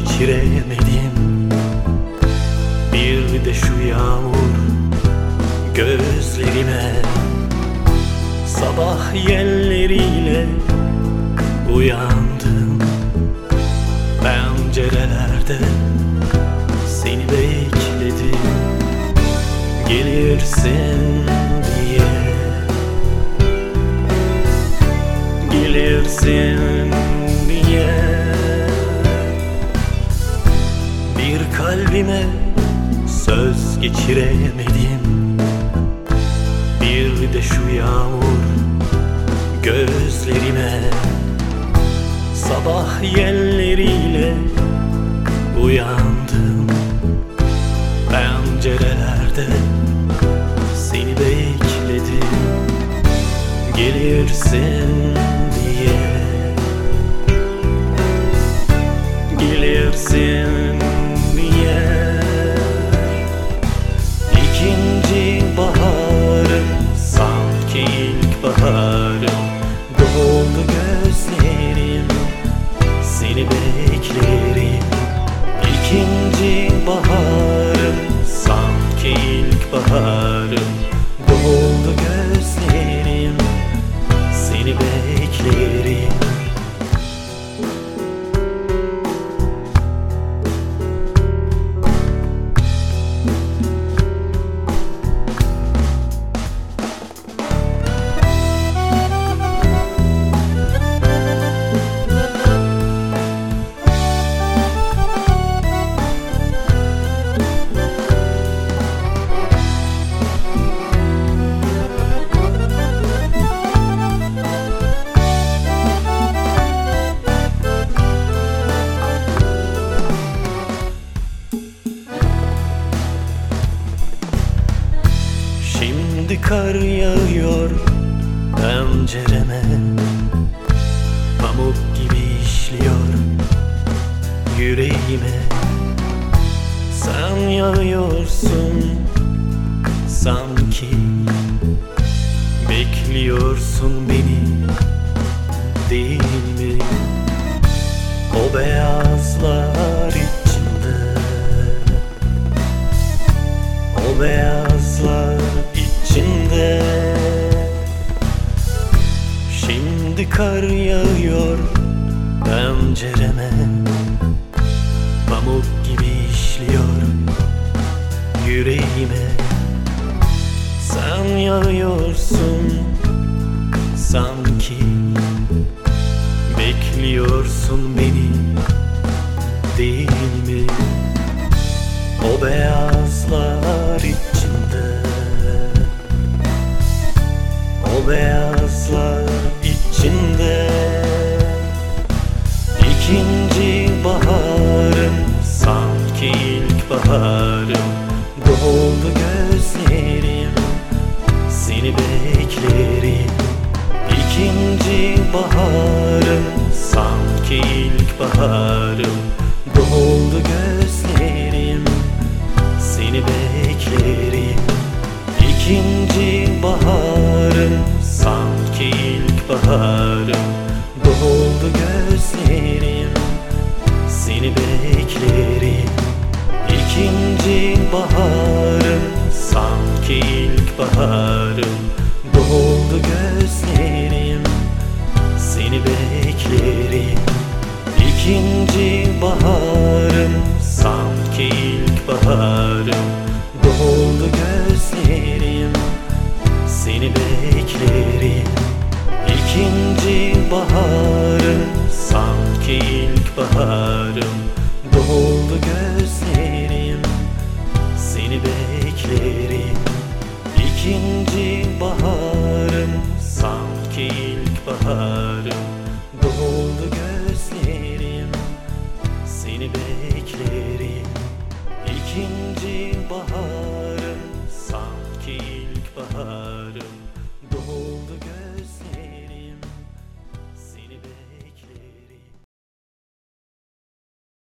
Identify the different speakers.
Speaker 1: geçiremedim. Bir de şu yağmur gözlerime, sabah yelleriyle uyandım. Pencerelerde seni bekledim, gelirsin diye. Gelirsin diye. Bir kalbime söz geçiremedim. Bir de şu yağmur gözlerime, sabah yelleriyle uyandım. Pencerelerde seni bekledim, gelirsin diye. Gelirsin diye. İkinci baharım, sanki ilk baharım. Doldu gözlerim, seni beklerim. İkinci baharım, sanki ilk baharım. Doldu gözlerim, seni beklerim. Şimdi kar yağıyor pencereme, pamuk gibi işliyor yüreğime. Sen yağıyorsun sanki, bekliyorsun beni değil mi? O beyazlar içinde, o beyazlar içinde. Şimdi kar yağıyor pencereme, pamuk gibi işliyor yüreğime. Sen yağıyorsun sanki, bekliyorsun beni değil mi? O beyazlar içinde, o beyazlar içinde. İkinci baharım, sanki ilk baharım. Doldu gözlerim, seni beklerim. İkinci baharım, sanki ilk baharım. Doldu gözlerim, seni beklerim. İkinci baharım, sanki ilk baharım. Doldu gözlerim, seni beklerim. İkinci baharım, sanki ilk baharım. Doldu gözlerim, seni beklerim. İkinci baharım, sanki ilk baharım. Doldu gözlerim, seni beklerim. İkinci baharım, sanki ilk baharım. Doldu gözlerim, seni beklerim. İkinci baharım, sanki ilk baharım.